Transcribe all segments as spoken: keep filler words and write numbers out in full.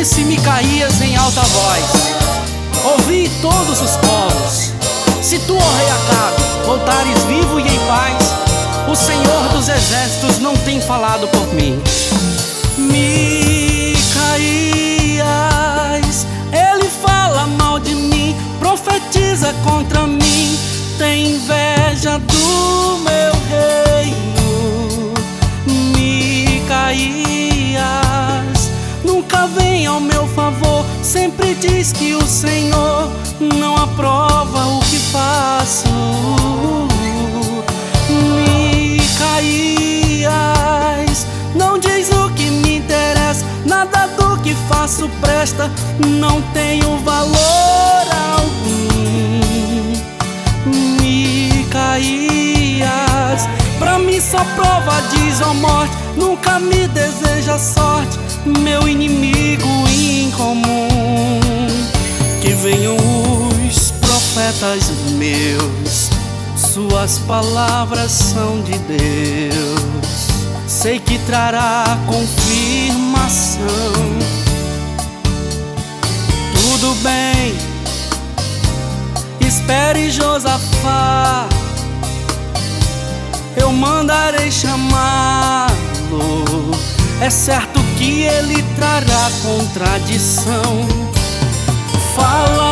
Disse Micaías em alta voz: ouvi todos os povos, se tu, ó rei Acabe, voltares vivo e em paz, o Senhor dos exércitos não tem falado por mim. Micaías, ele fala mal de mim, profetiza contra mim, tem inveja do meu reino. Micaías nunca vem ao meu favor, sempre diz que o Senhor não aprova o que faço. Micaías não diz o que me interessa, nada do que faço presta, não tenho valor algum. Micaías pra mim só prova diz ó morte, nunca me deseja sorte, meu inimigo incomum. Que venham os profetas meus, suas palavras são de Deus, sei que trará confirmação. Tudo bem, espere Josafá, eu mandarei chamá-lo, é certo que ele trará contradição. Fala,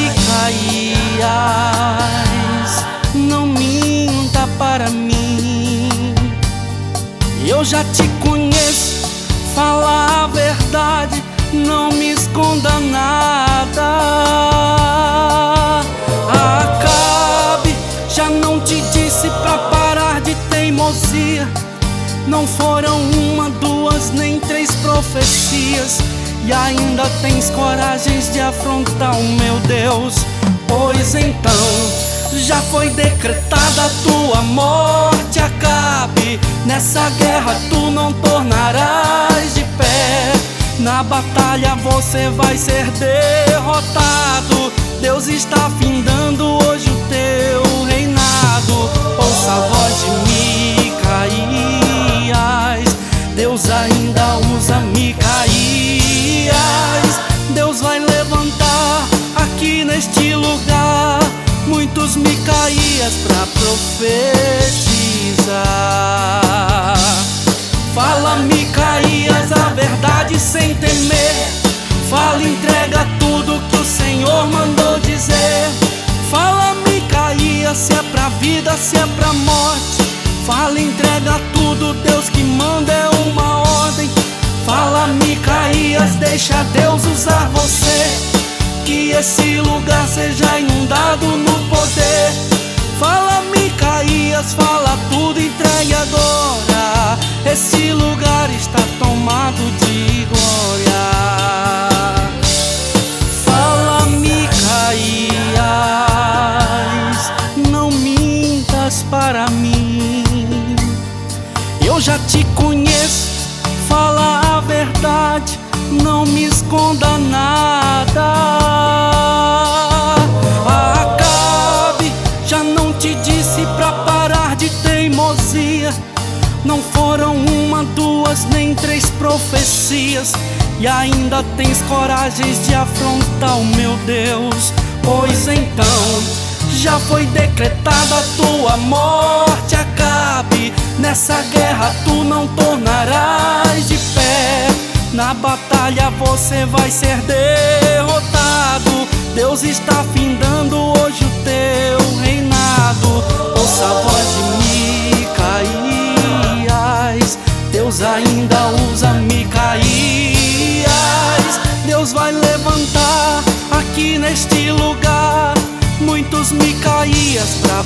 Micaías, não minta para mim, eu já te conheço, fala a verdade, não me esconda nada. Acabe já não te disse pra parar de teimosia, não foram uma, duas, nem três profecias, e ainda tens coragens de afrontar o meu Deus. Pois então, já foi decretada a tua morte, Acabe, nessa guerra tu não tornarás de pé, na batalha você vai ser derrotado, Deus está findando hoje o teu reinado. Ouça a voz de Micaías, Deus ainda usa Micaías, Deus vai levantar aqui neste lugar muitos Micaías pra profetizar. Fala, Micaías, a verdade sem temer, fala, entrega tudo que o Senhor mandou dizer. Fala, Micaías, se é pra vida, se é pra morte, fala, entrega tudo, Deus que manda é uma ordem. Fala, Micaías, deixa Deus usar você, que esse lugar seja inundado no poder. Fala, Micaías, fala tudo, entregue agora, esse lugar está tomado de glória. Fala, Micaías, não mintas para mim, eu já te conheço, fala a verdade, não me esconda nada. Acabe já não te disse pra parar de teimosia, não foram uma, duas, nem três profecias, e ainda tens coragens de afrontar o meu Deus. Pois então, já foi decretada a tua morte, Acabe, nessa guerra tu não tornarás de pé, na batalha você vai ser derrotado, Deus está findando hoje o teu reinado. Ouça a voz de Micaías, Deus ainda usa Micaías, Deus vai levantar aqui neste lugar muitos Micaías pra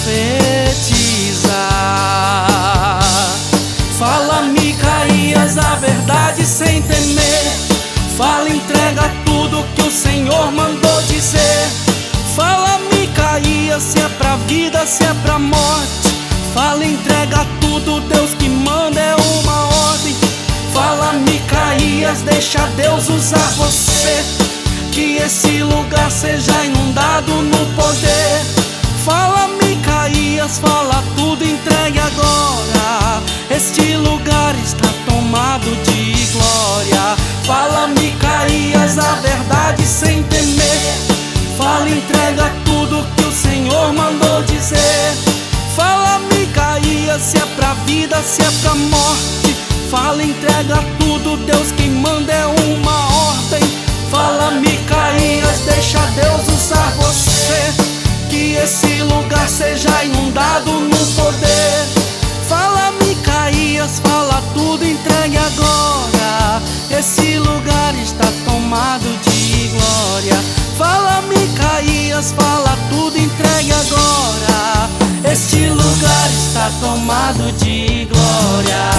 profetizar. Fala, Micaías, a verdade sem temer, fala, entrega tudo que o Senhor mandou dizer. Fala, Micaías, se é pra vida, se é pra morte, fala, entrega tudo, Deus que manda é uma ordem. Fala, Micaías, deixa Deus usar você, que esse lugar seja inundado no poder. Fala, Micaías, fala tudo, entregue agora, este lugar está tomado de glória. Fala, Micaías, Micaías a verdade sem temer. Fala, entrega tudo que o Senhor mandou dizer. Fala, Micaías, se é pra vida, se é pra morte. Fala, entrega tudo, Deus quem manda é uma ordem. Fala, Micaías, deixa Deus usar você, que esse lugar seja inundado no poder. Fala, Micaías, fala tudo, entregue agora. Esse lugar está tomado de glória. Fala, Micaías, fala tudo, entregue agora. Este lugar está tomado de glória.